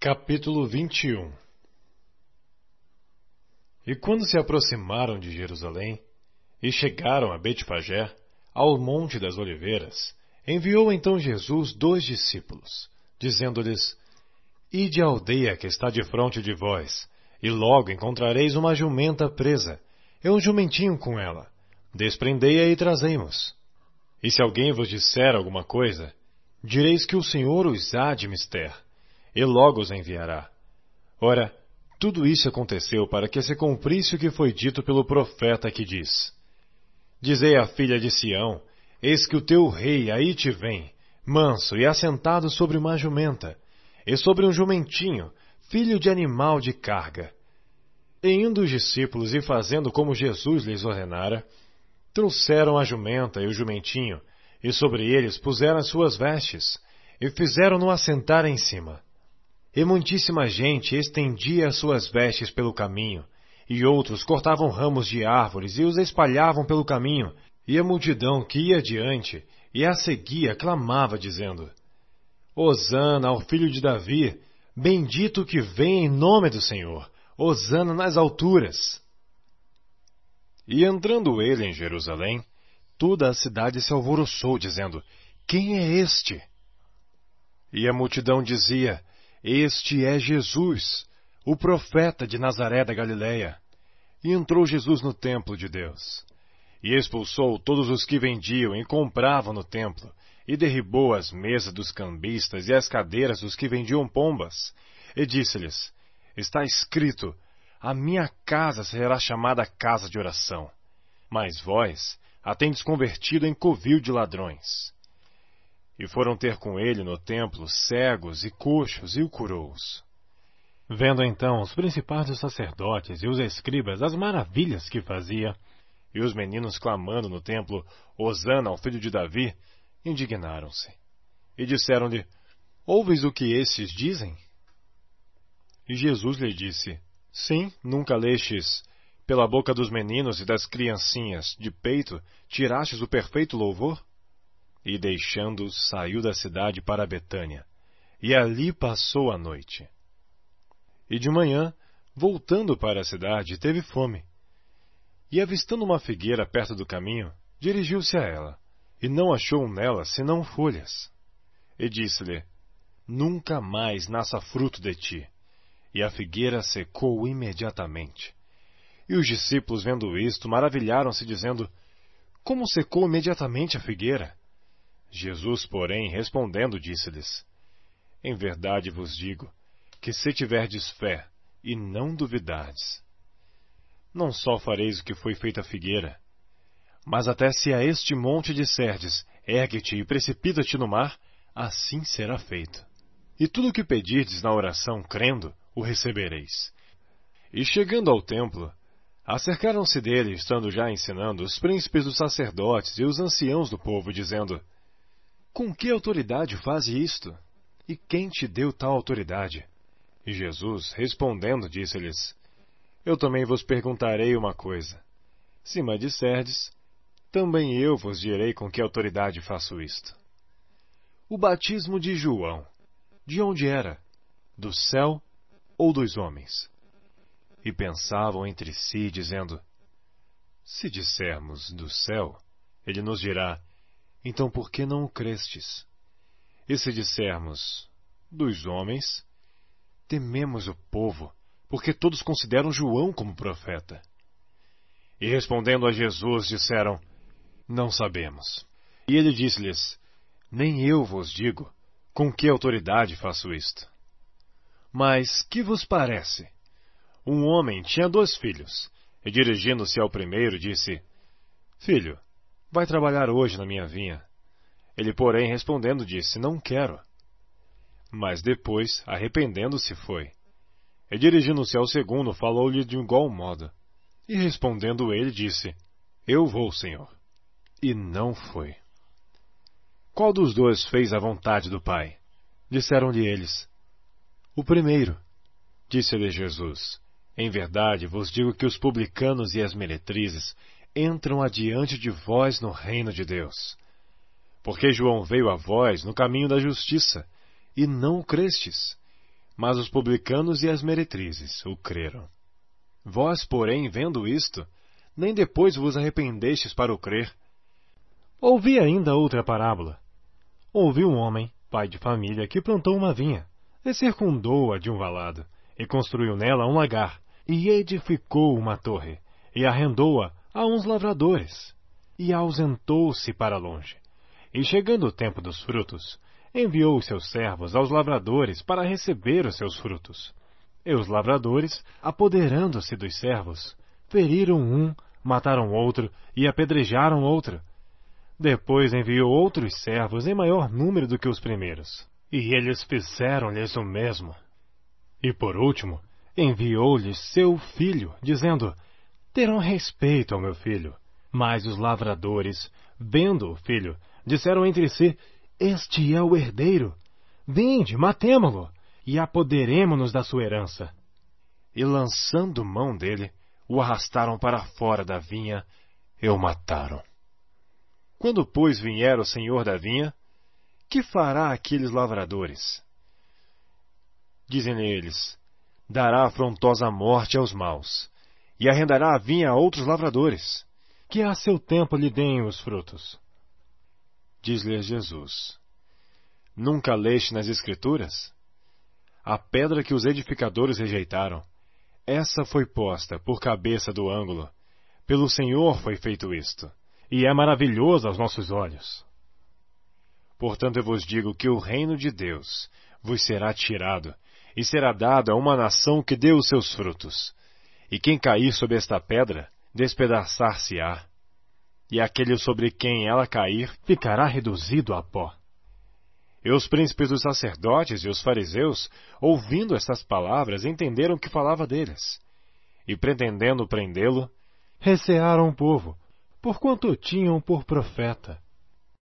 Capítulo 21. E quando se aproximaram de Jerusalém, e chegaram a Betfagé, ao Monte das Oliveiras, enviou então Jesus 2 discípulos, dizendo-lhes: Ide à aldeia que está defronte de vós, e logo encontrareis uma jumenta presa, e um jumentinho com ela. Desprendei-a e trazei-mos. E se alguém vos disser alguma coisa, direis que o Senhor os há de mister, e logo os enviará. Ora, tudo isso aconteceu para que se cumprisse o que foi dito pelo profeta que diz: Dizei à filha de Sião: Eis que o teu rei aí te vem, manso e assentado sobre uma jumenta, e sobre um jumentinho, filho de animal de carga. E indo os discípulos e fazendo como Jesus lhes ordenara, trouxeram a jumenta e o jumentinho, e sobre eles puseram as suas vestes, e fizeram-no assentar em cima. E muitíssima gente estendia as suas vestes pelo caminho, e outros cortavam ramos de árvores e os espalhavam pelo caminho, e a multidão que ia adiante e a seguia clamava, dizendo: Hosana ao filho de Davi, bendito o que vem em nome do Senhor, hosana nas alturas. E entrando ele em Jerusalém, toda a cidade se alvoroçou, dizendo: Quem é este? E a multidão dizia: Este é Jesus, o profeta de Nazaré da Galileia. E entrou Jesus no templo de Deus, e expulsou todos os que vendiam e compravam no templo, e derribou as mesas dos cambistas e as cadeiras dos que vendiam pombas, e disse-lhes: Está escrito: A minha casa será chamada casa de oração, mas vós a tendes convertido em covil de ladrões. E foram ter com ele no templo cegos e coxos, e o curou-os. Vendo então os principais dos sacerdotes e os escribas as maravilhas que fazia, e os meninos clamando no templo: Hosana ao filho de Davi, indignaram-se. E disseram-lhe: Ouves o que estes dizem? E Jesus lhe disse: Sim, nunca lestes: Pela boca dos meninos e das criancinhas de peito tirastes o perfeito louvor? E deixando-os, saiu da cidade para Betânia, e ali passou a noite. E de manhã, voltando para a cidade, teve fome. E avistando uma figueira perto do caminho, dirigiu-se a ela, e não achou nela senão folhas. E disse-lhe: Nunca mais nasça fruto de ti. E a figueira secou imediatamente. E os discípulos, vendo isto, maravilharam-se, dizendo: Como secou imediatamente a figueira? Jesus, porém, respondendo, disse-lhes: Em verdade vos digo, que se tiverdes fé, e não duvidardes, não só fareis o que foi feita a figueira, mas até se a este monte disserdes: Ergue-te e precipita-te no mar, assim será feito. E tudo o que pedirdes na oração, crendo, o recebereis. E chegando ao templo, acercaram-se dele, estando já ensinando, os príncipes dos sacerdotes e os anciãos do povo, dizendo: Com que autoridade faz isto? E quem te deu tal autoridade? E Jesus, respondendo, disse-lhes: Eu também vos perguntarei uma coisa. Se me disserdes, também eu vos direi com que autoridade faço isto. O batismo de João, de onde era? Do céu ou dos homens? E pensavam entre si, dizendo: Se dissermos do céu, ele nos dirá: Então por que não o crestes? E se dissermos dos homens, tememos o povo, porque todos consideram João como profeta. E respondendo a Jesus, disseram: Não sabemos. E ele disse-lhes: Nem eu vos digo com que autoridade faço isto. Mas que vos parece? Um homem tinha 2 filhos, e dirigindo-se ao primeiro, disse: Filho, vai trabalhar hoje na minha vinha. Ele, porém, respondendo, disse: Não quero. Mas depois, arrependendo-se, foi. E dirigindo-se ao segundo, falou-lhe de igual modo. E respondendo ele, disse: Eu vou, Senhor. E não foi. Qual dos 2 fez a vontade do Pai? Disseram-lhe eles: O primeiro. Disse-lhe Jesus: Em verdade vos digo que os publicanos e as meretrizes entram adiante de vós no reino de Deus. Porque João veio a vós no caminho da justiça, e não o crestes, mas os publicanos e as meretrizes o creram. Vós, porém, vendo isto, nem depois vos arrependestes para o crer. Ouvi ainda outra parábola. Houve um homem, pai de família, que plantou uma vinha, e circundou-a de um valado, e construiu nela um lagar, e edificou uma torre, e arrendou-a a uns lavradores, e ausentou-se para longe. E chegando o tempo dos frutos, enviou os seus servos aos lavradores para receber os seus frutos. E os lavradores, apoderando-se dos servos, feriram um, mataram outro e apedrejaram outro. Depois enviou outros servos em maior número do que os primeiros, e eles fizeram-lhes o mesmo. E por último, enviou-lhes seu filho, dizendo: terão respeito ao meu filho. Mas os lavradores, vendo o filho, disseram entre si: este é o herdeiro. Vinde, matemo-lo, e apoderemo-nos da sua herança. E lançando mão dele, o arrastaram para fora da vinha e o mataram. Quando, pois, vier o senhor da vinha, que fará aqueles lavradores? Dizem-lhe eles: dará afrontosa morte aos maus, e arrendará a vinha a outros lavradores, que a seu tempo lhe deem os frutos. Diz-lhes Jesus: nunca leste nas Escrituras? A pedra que os edificadores rejeitaram, essa foi posta por cabeça do ângulo. Pelo Senhor foi feito isto, e é maravilhoso aos nossos olhos. Portanto, eu vos digo que o reino de Deus vos será tirado, e será dado a uma nação que dê os seus frutos. E quem cair sobre esta pedra, despedaçar-se-á, e aquele sobre quem ela cair, ficará reduzido a pó. E os príncipes dos sacerdotes e os fariseus, ouvindo estas palavras, entenderam que falava deles. E pretendendo prendê-lo, recearam o povo, porquanto o tinham por profeta.